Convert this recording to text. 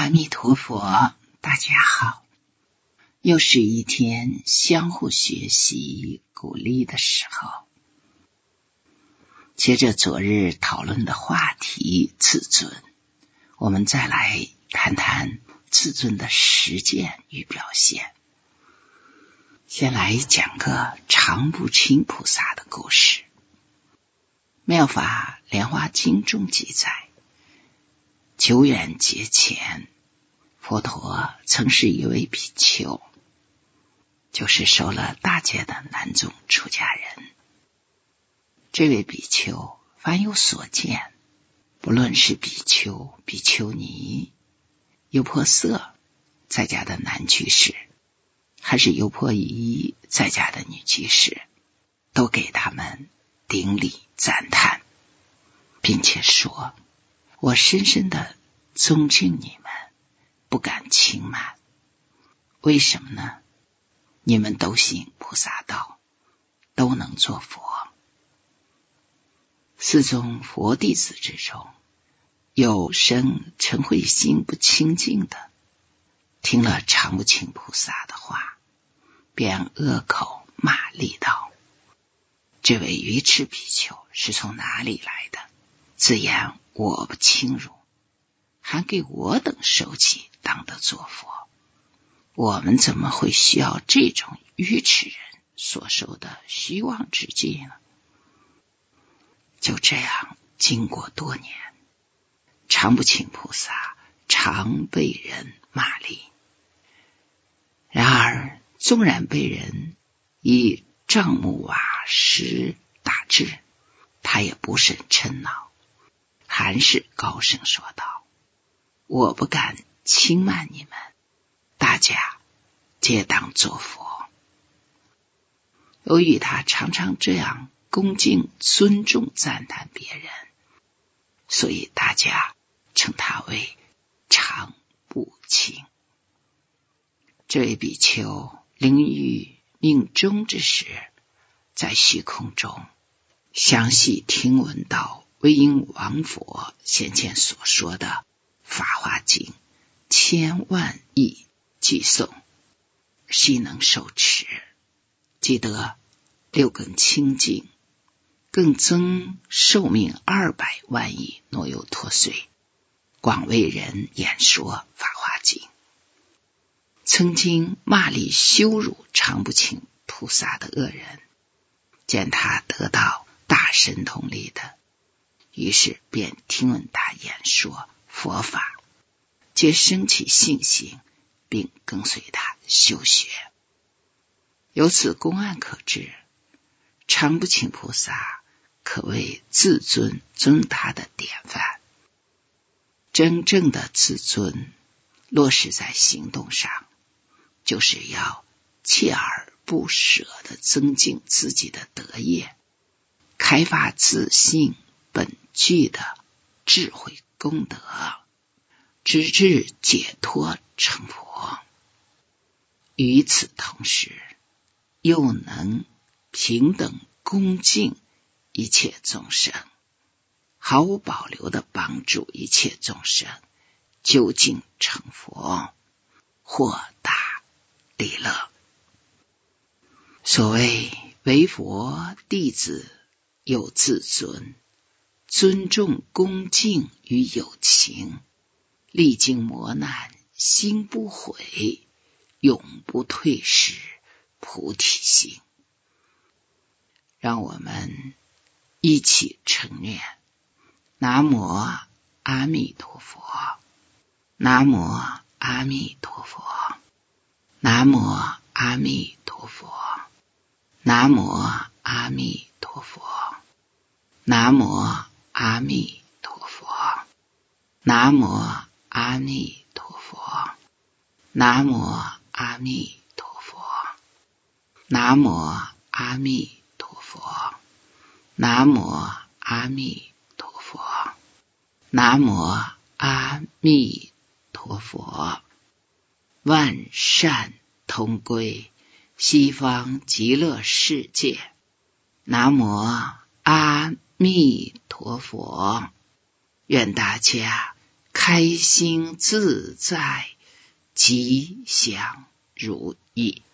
阿弥陀佛，大家好，又是一天相互学习鼓励的时候。接着昨日讨论的话题自尊，我们再来谈谈自尊的实践与表现。先来讲个常不轻菩萨的故事。妙法莲华经中记载，久远劫前，佛陀曾是一位比丘，就是受了大戒的男众出家人。这位比丘凡有所见，不论是比丘、比丘尼、优婆塞在家的男居士，还是优婆夷在家的女居士，都给他们顶礼赞叹，并且说：我深深的尊敬你们，不敢轻慢。为什么呢？你们都行菩萨道，都能做佛。四宗佛弟子之中，有生嗔恚心不清净的，听了常不轻菩萨的话，便恶口骂力道：这位愚痴比丘是从哪里来的？自言我不轻辱，还给我等受记当得做佛。我们怎么会需要这种愚痴人所受的虚妄之戒呢？就这样经过多年，常不轻菩萨常被人骂力。然而纵然被人以杖木瓦石打致，他也不甚嗔恼，还是高声说道：我不敢轻慢你们，大家皆当作佛。由于他常常这样恭敬尊重赞叹别人，所以大家称他为常不轻。这位比丘临于命终之时，在虚空中详细听闻到威音王佛先前所说的法华经千万亿偈颂，悉能受持，即得六根清净，更增寿命200万亿挪游脱岁，广为人演说法华经。曾经骂力羞辱常不轻菩萨的恶人，见他得到大神通力的，于是便听闻他演说佛法，皆生起信心，并跟随他修学。由此公案可知，常不轻菩萨可谓自尊尊他的典范。真正的自尊落实在行动上，就是要锲而不舍地增进自己的德业，开发自性本具的智慧功德，直至解脱成佛。与此同时，又能平等恭敬一切众生，毫无保留地帮助一切众生究竟成佛，获大利乐。所谓为佛弟子有自尊，尊重恭敬与友情，历经磨难心不悔，永不退失菩提心。让我们一起承念：南无阿弥陀佛，南无阿弥陀佛，南无阿弥陀佛，南无阿弥陀佛，南无阿弥陀佛，南无阿弥陀佛，南无阿弥陀佛，南无阿弥陀佛，南无阿弥陀佛，南无阿弥陀佛。万善同归西方极乐世界。南无阿弥陀佛。愿大家开开心自在，吉祥如意。